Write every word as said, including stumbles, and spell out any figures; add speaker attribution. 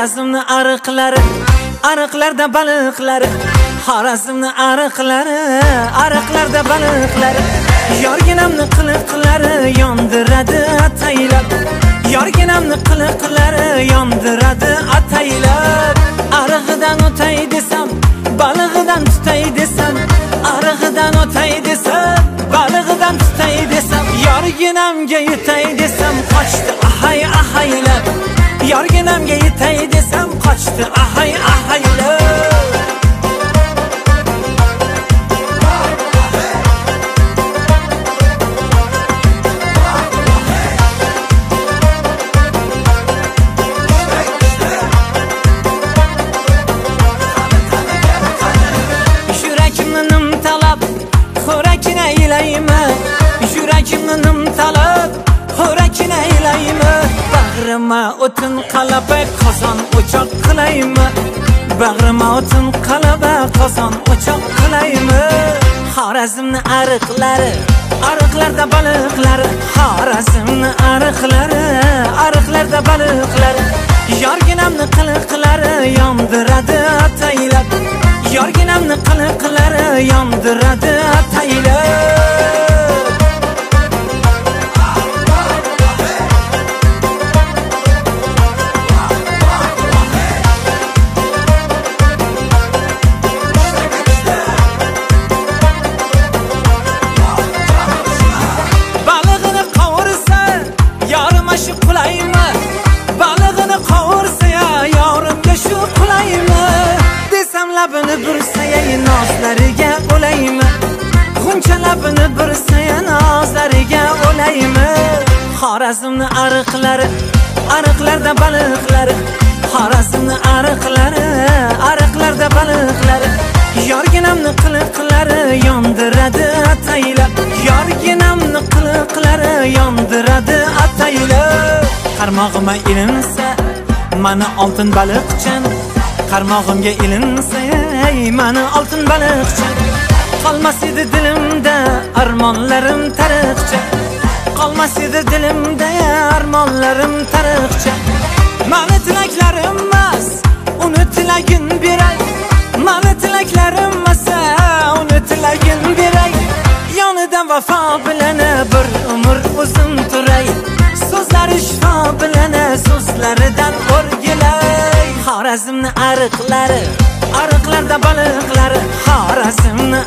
Speaker 1: Xorazmni ariqlari, ariqlarda baliqlari, Xorazmni ariqlari, ariqlarda baliqlari, yorginamni qiliqlari yondiradi ataylab, yorginamni qiliqlari yondiradi ataylab. Arig'idan o'tay desam, balig'idan tutay desam, arig'idan o'tay desam, balig'idan tutay desam, yorginamga yetay desam qochdi ahay ahaylab, yorginamga yetay desam qochdi ahay ahaylab. Yurakimni nimtalab, xo'rakini aylaymi? Bag'rima o'tin qalaba, qozon o'choq qilaymi? Bag'rima o'tin qalaba, qozon o'choq qilaymi? Xorazmni ariqlari, ariqlarda baliqlari, Xorazmni ariqlari, ariqlarda baliqlari, yorginamni qiliqlari yondiradi ataylab, yorginamni qiliqlari yondiradi ataylab. Labini bursaya nozlariga o'laymi? G'uncha labini bursaya nozlariga o'laymi? Xorazmni ariqlari, ariqlarda baliqlari, Xorazmni ariqlari, ariqlarda baliqlari, yorginamni qiliqlari yondiradi ataylab, yorginamni qiliqlari yondiradi ataylab. Qarmog'ima ilinsa, mana oltin baliqchan, qarmog'imga ilinsa, ey mani oltin baliqcha, qolmas edi dilimda armonlarim tariqcha, qolmas edi dilimda armonlarim tariqcha. Mani tilaklarim emas, uni tilagin beray, mani tilaklarim emas, uni tilagin beray, yonida vafo bilan bir umr uzun turay, so'zlari shifo bilan so'zlaridan o'rgilay. Xorazmni ariqlari, ariqlarda baliqlari, Xorazmni